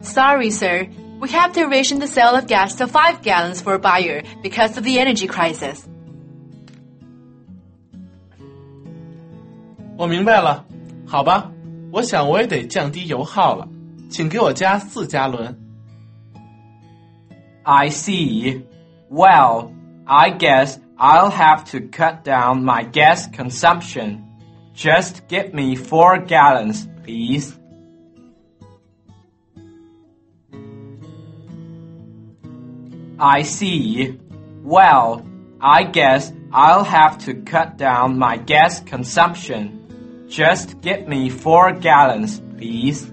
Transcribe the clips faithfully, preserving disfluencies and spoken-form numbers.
Sorry, sir. We have to ration the sale of gas to five gallons for a buyer because of the energy crisis. 我明白了，好吧，我想我也得降低油耗了，请给我加四加仑。 I see. Well, I guess I'll have to cut down my gas consumption. Just give me four gallons, please. I see. Well, I guess I'll have to cut down my gas consumption. Just give me four gallons, please.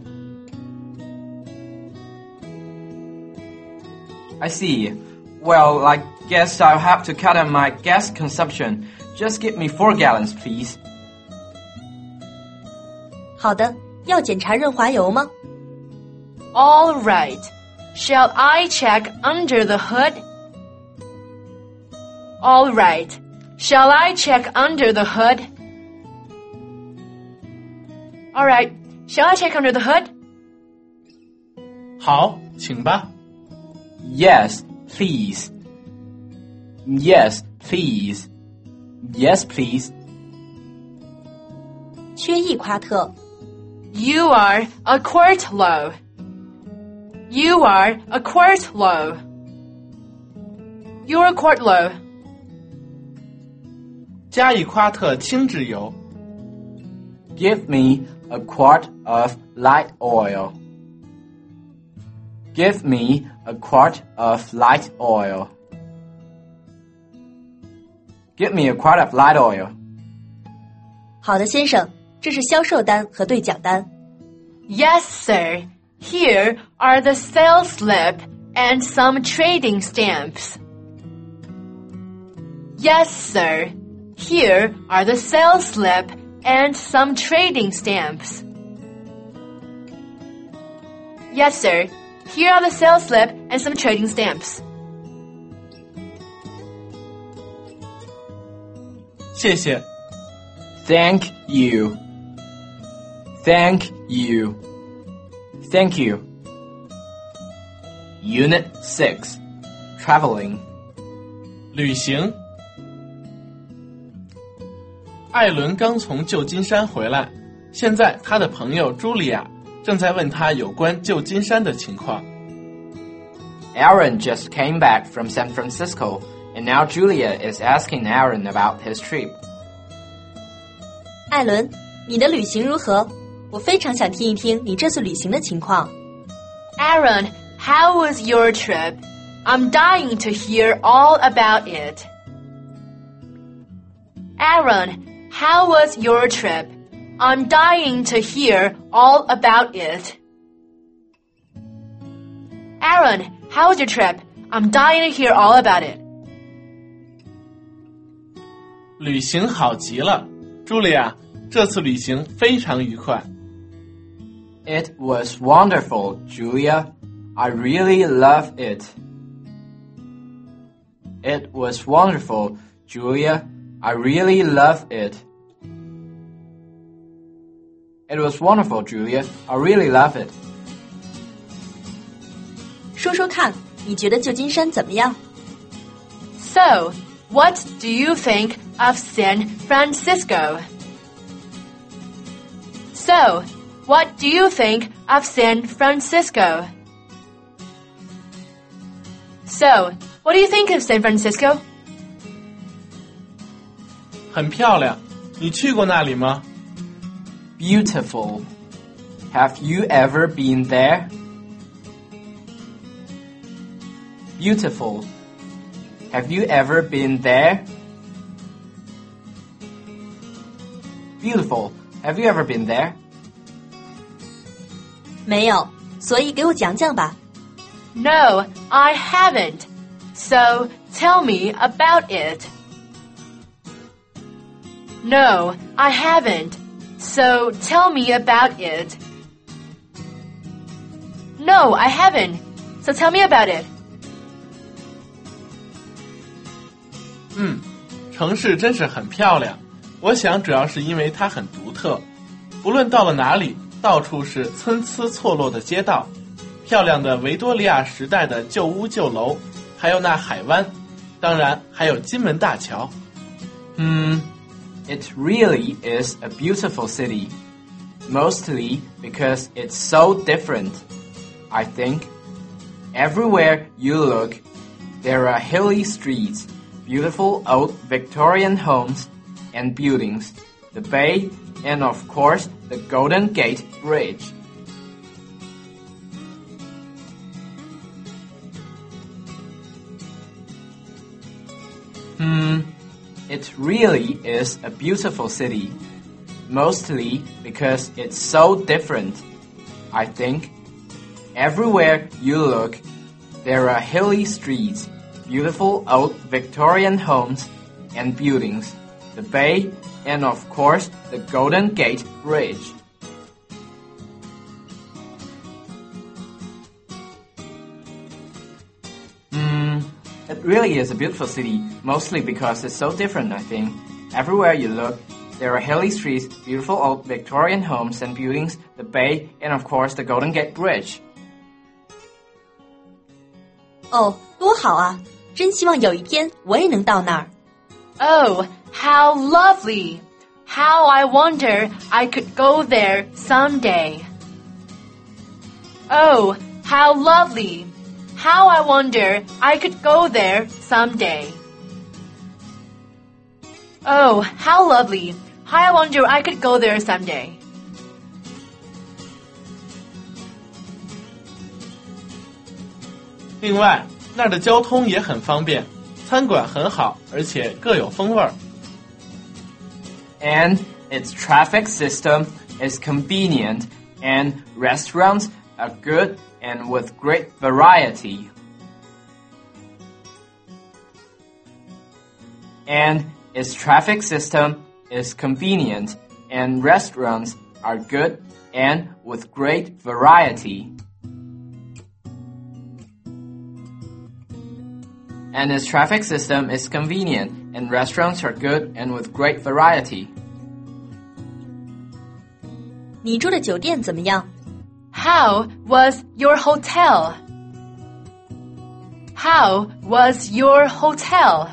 I see. Well, I guess I'll have to cut down my gas consumption. Just give me four gallons, please. 好的，要检查润滑油吗？ All right. Shall I check under the hood? All right. Shall I check under the hood? All right. Shall I check under the hood? 好，请吧。 Yes, please. Yes, please. Yes, please. 缺一夸特。 You are a quart low. You are a quart low. You're a quart low. 加一夸特轻质油。 Give me a quart of light oil. Give me a quart of light oil. Give me a quart of light oil. 好的，先生，这是销售单和兑奖单。 Yes, sir. Here are the sales slip and some trading stamps. Yes, sir. Here are the sales slip and some trading stamps. Yes, sir. Here are the sales slip and some trading stamps. 谢谢。 Thank you. Thank you. Thank you. Unit six. Traveling. 旅行。艾伦刚从旧金山回来，现在他的朋友茱莉亚正在问他有关旧金山的情况。 Aaron just came back from San Francisco, and now Julia is asking Aaron about his trip. 艾伦，你的旅行如何？我非常想听一听你这次旅行的情况。 Aaron, how was your trip? I'm dying to hear all about it. Aaron, how was your trip? I'm dying to hear all about it. Aaron, how was your trip? I'm dying to hear all about it. 旅行好极了，茱莉亚，这次旅行非常愉快。 It was wonderful, Julia. I really love it. It was wonderful, Julia. I really love it. It was wonderful, Julia. I really love it. 说说看，你觉得旧金山怎么样？ So, what do you think of San Francisco? So, what do you think of San Francisco? So, what do you think of San Francisco? 很漂亮，你去过那里吗？ Beautiful. Have you ever been there? Beautiful. Have you ever been there? Beautiful. Have you ever been there? 没有，所以给我讲讲吧。 No, I haven't. So, tell me about it. No, I haven't. So, tell me about it. No, I haven't. So, tell me about it. 嗯，城市真是很漂亮。我想主要是因为它很独特，不论到了哪里，到处是参差错落的街道， 漂亮的维多利亚时代的旧屋旧楼，还有那海湾，当然还有金门大桥。 Hmm, it really is a beautiful city. Mostly because it's so different, I think. Everywhere you look, there are hilly streets, beautiful old Victorian homes and buildings, the bay, and of course, the Golden Gate Bridge. Hmm, it really is a beautiful city. Mostly because it's so different, I think. Everywhere you look, there are hilly streets, beautiful old Victorian homes and buildings, the bay, and of course, the Golden Gate Bridge. Hmm, it really is a beautiful city, mostly because it's so different, I think. Everywhere you look, there are hilly streets, beautiful old Victorian homes and buildings, the bay, and of course the Golden Gate Bridge. 哦，多好啊！真希望有一天我也能到那儿。 Oh, how lovely! How I wonder I could go there someday. Oh, how lovely! How I wonder I could go there someday. Oh, how lovely! How I wonder I could go there someday. 另外，那儿的交通也很方便，餐馆很好，而且各有风味儿。 And its traffic system is convenient, and restaurants are good and with great variety. And its traffic system is convenient, and restaurants are good and with great variety. And its traffic system is convenient, and restaurants are good and with great variety. 你住的酒店怎么样？ How was your hotel? How was your hotel?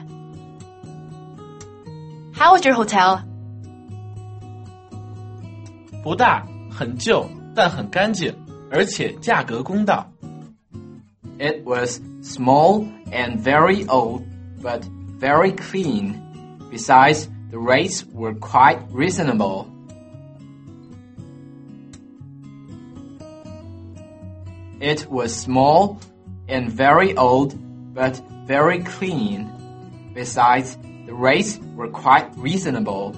How was your hotel? 不大，很旧，但很干净，而且价格公道。 It was small and very old, but very clean. Besides, the rates were quite reasonable. It was small and very old, but very clean. Besides, the rates were quite reasonable.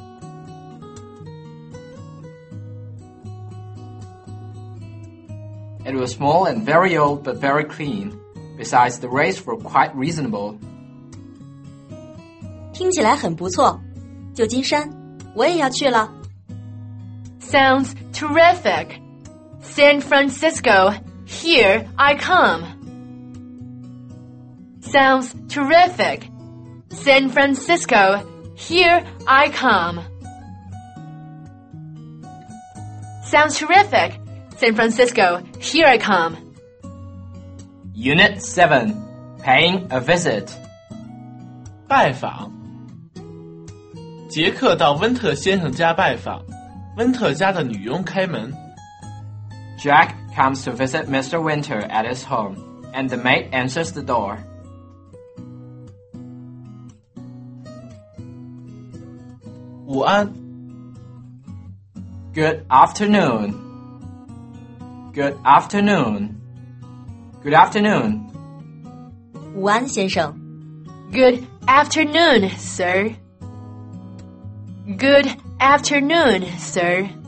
It was small and very old, but very clean. Besides, the rates were quite reasonable. 听起来很不错。旧金山，我也要去了。 Sounds terrific. San Francisco, here I come. Sounds terrific. San Francisco, here I come. Sounds terrific. San Francisco, here I come. Unit seven, Paying a visit. 拜访。杰克到温特先生家拜访，温特家的女佣开门。 Jack comes to visit Mister Winter at his home, and the maid answers the door. 午安。 Good afternoon. Good afternoon. Good afternoon. 午安，先生。 Good afternoon, sir. Good afternoon, sir.